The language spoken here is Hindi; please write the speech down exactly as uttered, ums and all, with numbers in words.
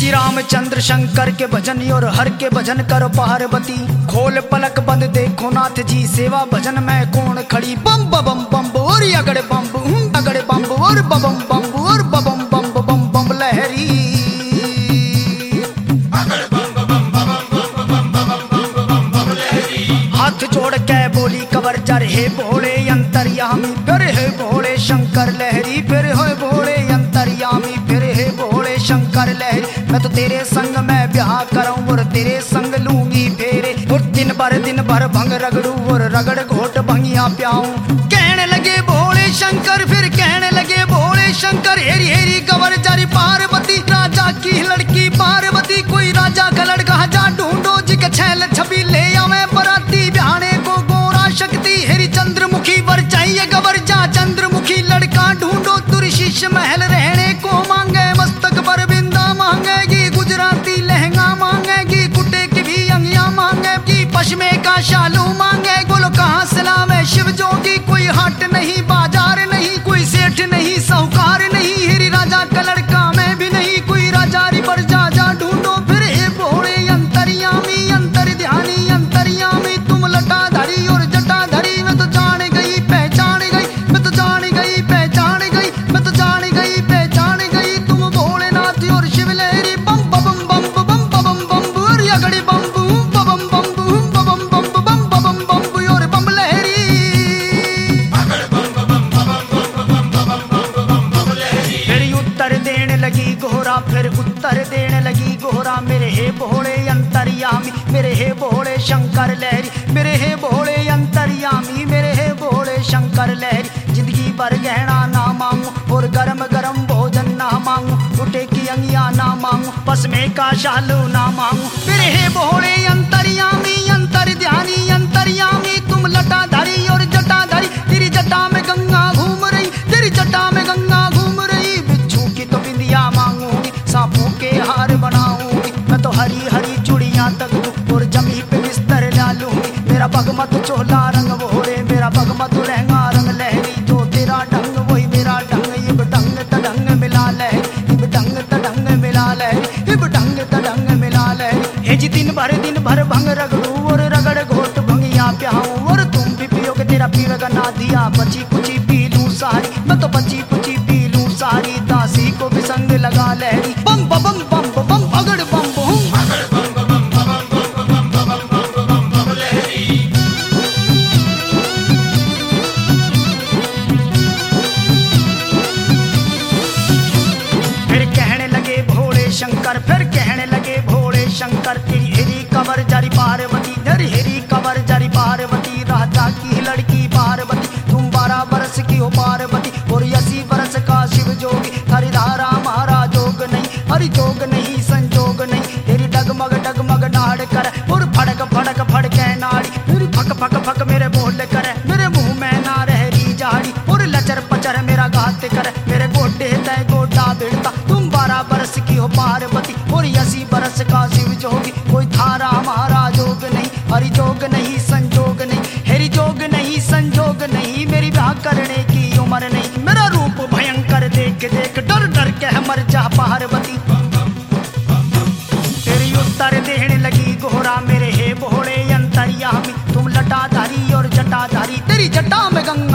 श्री रामचंद्र शंकर के भजन और हर के भजन करो पार्वती। खोल पलक बंद देखो नाथ जी सेवा भजन में कौन खड़ी। बम बम बम और अगड़े बम अगड़े बम और बम बम और बम बम बम बम लहरी। हाथ जोड़ के बोली कबर जर हे भोले अंतर्यामी फिर हे भोले शंकर लहरी। फिर हे भोले अंतर्यामी फिर हे भोले शंकर लहरी। मैं तो तेरे संग में ब्याह करूं और तेरे संग लूंगी फेरे। और दिन भर दिन भर भंग रगड़ू और रगड़ घोट भंगिया प्याऊं। कहने लगे भोले शंकर फिर कहने लगे भोले शंकर हेरी हेरी कबर जारी पार्वती। राजा की लड़की पार्वती कोई राजा का लड़का जा ढूंढो जिक छैल छबी ले आवे बराती। ब्याहने को गोरा शक्ति हेरी चंद्रमुखी वर चाहिए गबर जा चंद्रमुखी लड़का ढूंढो। तुर शीश महल रहने को मांगे मस्तक पर बिंदा मांगेगी। गुजराती लहंगा मांगेगी कुटे की भी अंगिया मांगेगी। पश्मे का शालू मांगे बोलो कहाँ सलाम शिव जोगी। कोई हाट नहीं बाजार नहीं कोई सेठ नहीं साहूकार नहीं। हेरी राजा का लड़का मैं भी नहीं कोई राजा री पर जा जा ढूंढो। फिर हे भोले अंतर्यामी अंतर ध्यानी अंतर्यामी तुम लटाधारी और जटाधारी। मैं तो जान गई पहचान गई मैं तो जान गई पहचान गई मैं तो जान गई पहचान गई। तुम भोलेनाथ और शिव लहरी। बम बम बम बम बम बम और अगड़ी बम बम बम बम बम बम बम बम और बम लहरी। फिर उत्तर देने लगी गोरा फिर उत्तर देने लगी गोरा। मेरे हे भोले अंतर्यामी मेरे हे भोले शंकर लहरी। मेरे हे भोले अंतर्यामी मेरे हे भोले शंकर लहरी। जिंदगी भर गहना ना मांगू और गरम गरम भोजन ना मांगू। उठे की अंगिया ना मांगू पश्मे का शालू ना मांगू। मेरे हे भोले अंतर्यामी अंतर ध्यानी अंतर्यामी तुम लटाधारी और जटाधारी। तेरी जटा में गंगा घूम रही तेरी जटा में गंगा घूम रही। बिच्छू की तो बिंदिया मांगूंगी सांपों के हार बनाऊंगी। मैं तो हरी हरी चूड़ियां तक और जमी पे बिस्तर डालूंगी। मेरा बगमत चोला रंग भोरे मेरा बगमत लहंगा रंग लहरी। जो तेरा ढंग वही मेरा ढंग इब ढंग तढंग मिला लहरी। इब ढंग तढंग मिला लहरी इब ढंग तढंग मिला लहरी। हे जी दिन भर दिन भर भंग रगड़ू और रगड़ घोट भंगिया प्याऊं। और तुम भी पियोगे तेरा पीवेगा ना दिया बची कुची पी लूं सारी। मैं तो बची कुची पी लूं सारी दासी को भी संग लगा लहरी। बम बम बम बम अगड़ बम बम शंकर फिर कहने लगे भोले शंकर। तेरी हेरी कबर जारी पार्वती धर हेरी कबर जारी पार्वती। राजा की लड़की पार्वती तुम बारह बरस की हो पार्वती। और अस्सी बरस का शिव जोगी हरिधारा मारा जोग नहीं हरि जोग नहीं संजोग नहीं। तेरी डगमग डगमग नाड़ कर और फड़क फड़क फड़के नाड़ी। फिर फक फक फक मेरे बोल कर मेरे मुंह में ना रहरी जाड़ी। और लचर पचर मेरा घात कर मेरे गोडे तय गोडा भिड़ता। तुम बारह बरस की हो पार्वती और अस्सी बरस का शिव जोगी। कोई थारा हमारा जोग नहीं हरि जोग नहीं संजोग नहीं। हेरी जोग नहीं संजोग नहीं मेरी ब्याह करने की उम्र नहीं। मेरा रूप भयंकर देख देख डर डर के मर जा पार्वती। तेरी उत्तर देने लगी गोरा मेरे हे भोले अंतर्यामी तुम लटाधारी और जटाधारी। तेरी जटा में गंगा